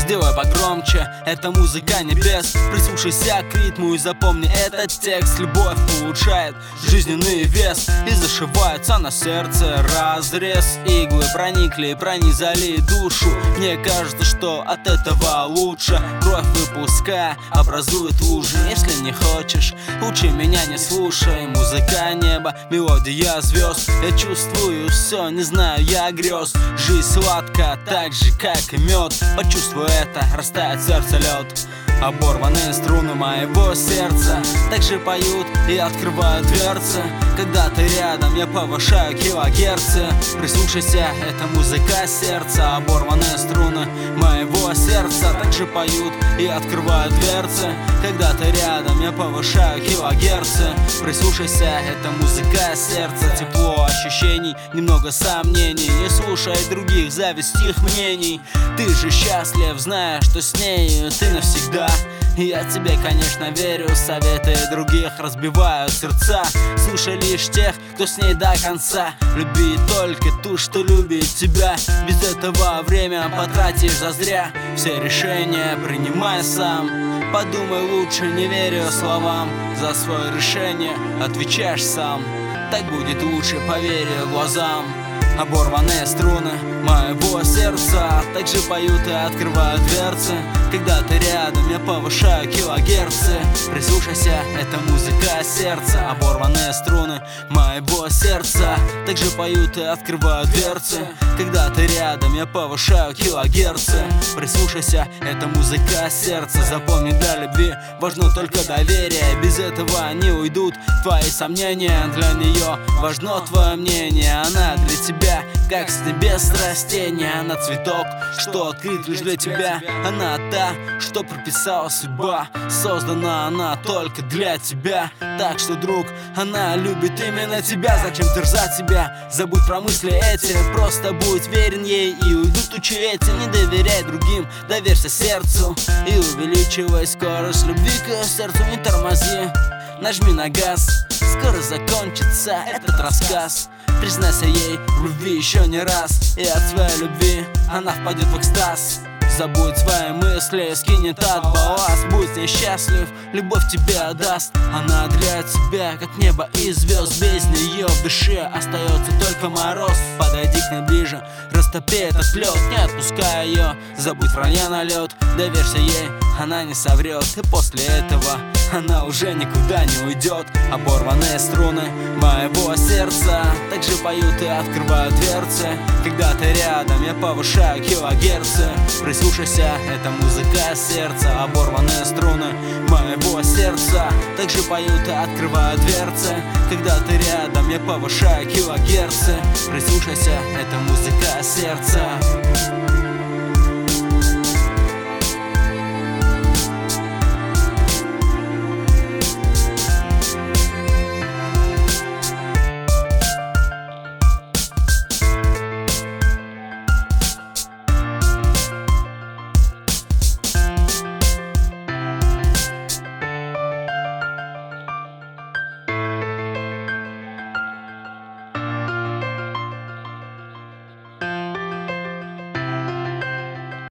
Сделай погромче, это музыка небес. Прислушайся к ритму и запомни этот текст. Любовь улучшает жизненный вес и зашивается на сердце разрез. Иглы проникли и пронизали душу. Мне кажется, что от этого лучше. Кровь выпуская образует лужи. Если не хочешь, лучше меня не слушай. Музыка неба, мелодия звезд. Я чувствую все, не знаю я грез. Жизнь сладкая, так же как и мед. Почувствуй это, растает сердце лед. Оборванные струны моего сердца также поют и открывают дверцы. Когда ты рядом, я повышаю килогерцы. Прислушайся, это музыка сердца. Оборванные струны моего сердца также поют и открывают дверцы. Когда ты рядом, я повышаю килогерцы. Прислушайся, это музыка сердца. Тепло ощущений, немного сомнений. Не слушай других, зависть их мнений. Ты же счастлив, зная, что с нею ты навсегда. Я тебе, конечно, верю, советы других разбивают сердца. Слушай лишь тех, кто с ней до конца. Люби только ту, что любит тебя. Без этого время потратишь зазря. Все решения принимай сам. Подумай лучше, не верю словам. За свое решение отвечаешь сам. Так будет лучше, поверь глазам. Оборванные струны моего сердца также поют и открывают дверцы. Когда ты рядом, я повышаю килогерцы. Прислушайся, это музыка сердца. Оборванные струны моего сердца также поют и открывают дверцы. Когда ты рядом, я повышаю килогерцы. Прислушайся, это музыка сердца. Запомни, для любви важно только доверие. Без этого не уйдут твои сомнения. Для нее важно твое мнение. Она для тебя как с небес растение. Она цветок, что открыт лишь для тебя. Она та, что прописала судьба. Создана она только для тебя. Так что, друг, она любит именно тебя. Зачем терзать себя? Забудь про мысли эти. Просто будь верен ей и уйдут тучи эти. Не доверяй другим, доверься сердцу. И увеличивай скорость любви к сердцу. Не тормози, нажми на газ. Скоро закончится этот рассказ. Признайся ей в любви еще не раз. И от своей любви она впадет в экстаз. Забудь свои мысли, скинет от балласт. Будь несчастлив, любовь тебе отдаст. Она для тебя, как небо и звезд. Без нее в душе остается только мороз. Подойди к ней ближе, растопи этот лед. Не отпускай ее, забудь вранья налет. Доверься ей, она не соврет. И после этого она уже никуда не уйдет. Оборванные струны моего сердца также поют и открывают дверцы. Когда ты рядом, я повышаю килогерцы. Прислушайся, это музыка сердца. Оборванные струны моего сердца также поют и открывают дверцы. Когда ты рядом, я повышаю килогерцы. Прислушайся, это музыка сердца.